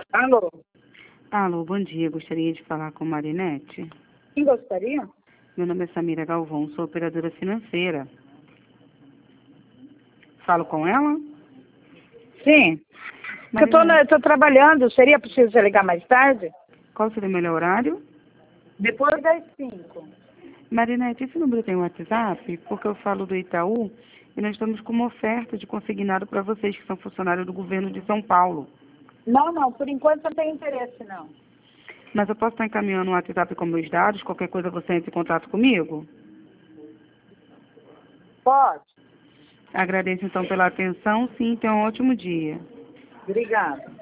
Alô, Alô, bom dia. Gostaria de falar com Marinete. quem gostaria? Meu nome é Samira Galvão, sou operadora financeira. Falo com ela? Sim. Eu Marinete, tô trabalhando, seria possível você ligar mais tarde? qual seria o melhor horário? Depois das 5. Marinete, esse número tem WhatsApp? Porque eu falo do Itaú e nós estamos com uma oferta de consignado para vocês que são funcionários do governo de São Paulo. Não, por enquanto não tem interesse, não. Mas eu posso estar encaminhando um WhatsApp com meus dados, qualquer coisa você entre em contato comigo? Pode? Agradeço então pela atenção, sim, tenha um ótimo dia. Obrigada.